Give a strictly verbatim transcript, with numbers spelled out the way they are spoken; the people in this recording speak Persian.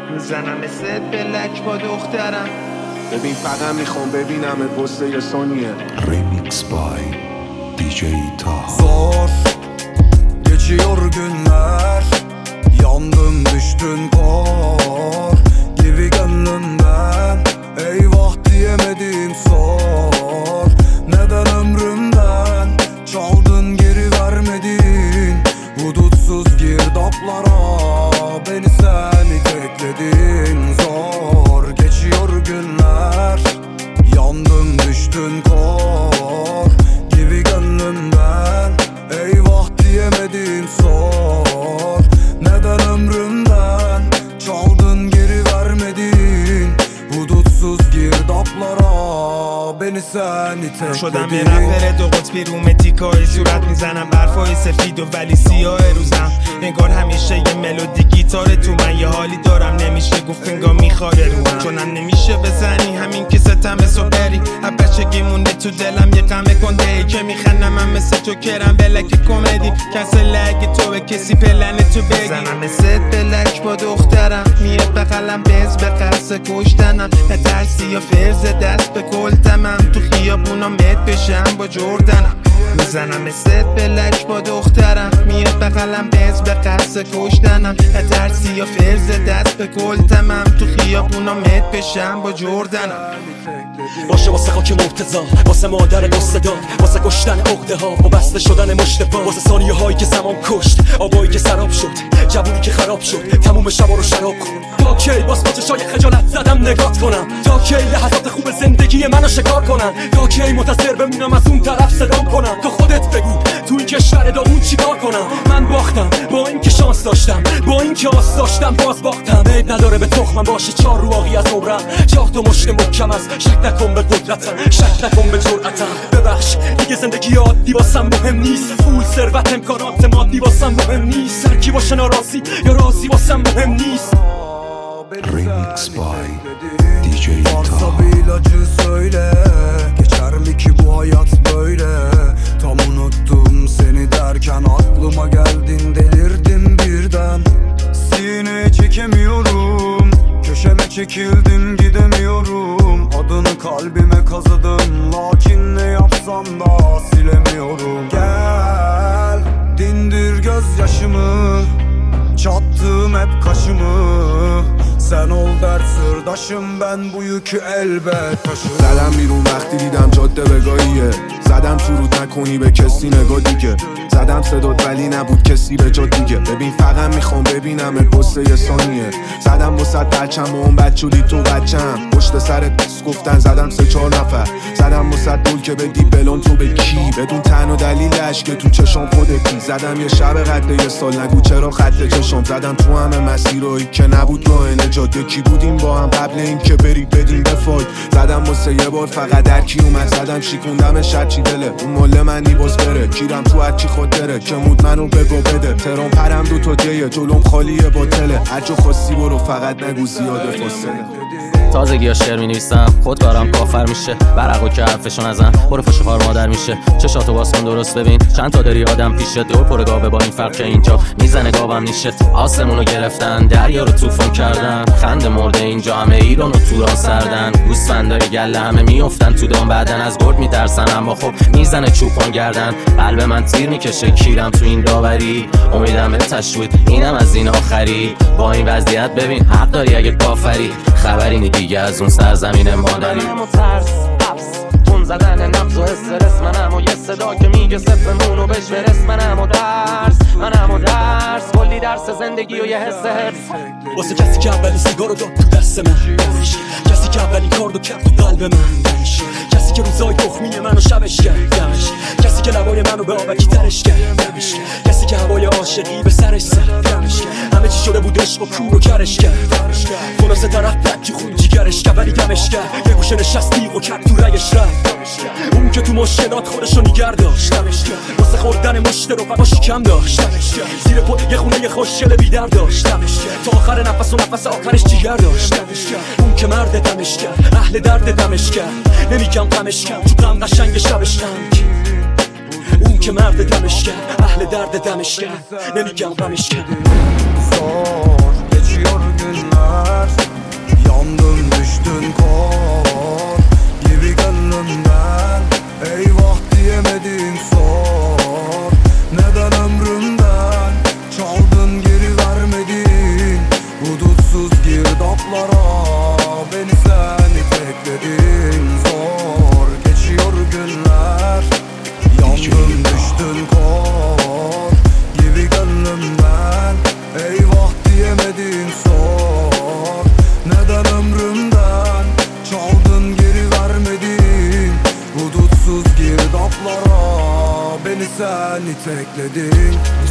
میزنم ست بلک با دخترم. ببین فقط میخوام ببینم بسته یه ثانیه. Remix by دی جی Taha. Zor geçiyor günler, yandım düştün kor gibi gönlümden. Eyvah diyemedim sor, neden ömrümden çaldın geri vermedin. Hudutsuz girdaplara beni sen itekledin. Zor geçiyor günler, yandım düştün kor gibi gönlümden. Eyvah diyemedim sor, neden ömrümden çaldın geri vermedin. Hudutsuz girdaplara beni sen itekledin. شدم یه رپر دو قطبی رو متیکای صورت میزنم برفای سفید و ولی سیاه روزم. انگار همیشه یه ملودی گیتاره تو من، یه حالی دارم نمیشه گفت انگار میخواره رو من. چونم نمیشه بزنی همین که ستم بسو بری. هر بچگی مونده تو دلم یه غم کنده ای که میخندم من مثل تو کرم بلک کمدی. کنسل اگه تو به کسی پلن تو بگی. زنم ست بلک با دخترم، میاد بغلم بز به قصد کشتنم. نترسی یا فرز دست به کلتمم، تو خیابونا مت بشم با جردنم. میزنم ست بلک با دخترم، میاد بغلم بز به قصد کشتنم. نترسی یا فرز دست به کلتمم، تو خیابونا مت بشم با جردنم. باشه واسه خاک مرتضا، واسه مادر دوست دار، واسه کشتن عقده ها و بسته شدن مشت پا، واسه ثانیه هایی که زمان کشت، آبایی که سراب شد، جوونی که خراب شد، تموم شبا رو شراب کن. تا کی باز با چشای خجالت زدم نگات کنم؟ تا کی لحظات خوب زندگی منو شکار کنن؟ تا کی منتظر بمونم از اون طرف صدام کنم؟ تو خودت بگو تو این کشور داغون چیکار کنم؟ من باختم با اینکه شانس داشتم، با اینکه آس داشتم باز باختم. عیب نداره به تخمم باشه چهار رواقی از عمرم، چهار تا مشت محکم از شک نکن به قدرتم، شک نکن به جرأتم. ببخش دیگه زندگی عادی واسم مهم نیست، پول ثروت امکانات مادی واسم مهم نیست. هر کی باشه ناراضی یا راضی واسم مهم نیست. Remix by دی جی Varsa Taha. bir ilacı söyle, geçer mi ki bu hayat böyle? Tam unuttum seni derken aklıma geldin, delirdim birden. Sineye çekemiyorum, köşeme çekildim gidemiyorum. Adını kalbime kazıdım, lakin ne yapsam da silemiyorum. Gel dindir gözyaşımı, çattım hep kaşımı. Sen ol dert sırdaşım, ben bu yükü elbet taşırım. زدم بیرون وقتی دیدم جاده بگاهیه، زدم فرود نکنی به کسی نگاه دیگه. زدم صدات ولی نبود کسی به جا دیگه. ببین فقط میخوام ببینم پست یه ثانیه. زدم وسط بچم و اون بچولی تو بچم، پشت سرت بس گفتن زدم سه چهار نفر. زدم وسط دول که بدی بلون تو به کی، بدون تن و دلیلش که تو چشم خودتی. زدم یه شب قد یه سال نگو چرا خط چشم. زدم تو همه مسیرهایی که نبود راه نجات. یکی بودیم با هم قبل این که بری بدیم بفای. زدم واسه یه بار فقط در کی اومد، زدم شیکوندم شد چی دله. اون مله من نیباز بره، کیرم تو هرچی خود دره که مود منو بگو بده. ترام پرم دو تا جیه، جلوم خالیه با تله. هر جا خواستی برو فقط نگو زیاده فاصله. تازگی ها شعر می نویسم، خودکارم کافر میشه. برقو که حرفشو نزن، برو فش خوار مادر میشه. چشاتو باز کن درست ببین، چند تا داری آدم پیشت. دور پر گاوه با این فرق که اینجا میزنه گاوم نیشت. آسمونو گرفتن، دریا رو طوفان کردن. خنده مرده اینجا همه ایران و توران سردن. گوسفندای گله همه میافتن تو دام، بعدن از گرد میترسن اما خب میزنه چوپان گردن. قلب من تیر میکشه کیرم تو این داوری. امیدم به تشوید اینم از این آخری. با این وضعیت ببین حق داری اگه کافری. خبری نی دیگه از اون سرزمین مادری. منم و ترس حبس تون زدن نبض و استرس. منم و یه صدا که میگه صفمون و بهش برس. منم و درس منم و درس کلی درس زندگی و یه حس حرس. واسه کسی که اولین سیگارو داد تو دست من، کسی که اولین کاردو کرد تو قلب من، کسی که روزای تخمی منو شبش کرد، کسی که لبای منو به آبکی ترش کرد، کسی که هوای عاشقی به سرش زد. همه چی شده بود عشق و کور و کرش کرد. خلاصه طرف پکی خون جیگرش کرد ولی دمش کرد. یه گوشه نشستی و کرد تو رگش رفت. اون که تو مشکلات خودشو نیگر داشت، واسه خوردن مشت رو فقا شکم داشت. زیر پل یه خونه یه خوشگل بیدر داشت. تا آخر نفس و نفس آخرش جیگر داشت. اون که مرد دمش کرد، اهل درد دمش کرد. نمیگم غمش کرد تو غم قشنگ شبش تنگ. اون که مرد دمش کرد، اهل درد دمش کرد. نمیگم غمش کرد. Zor geçiyor günler, tekledin.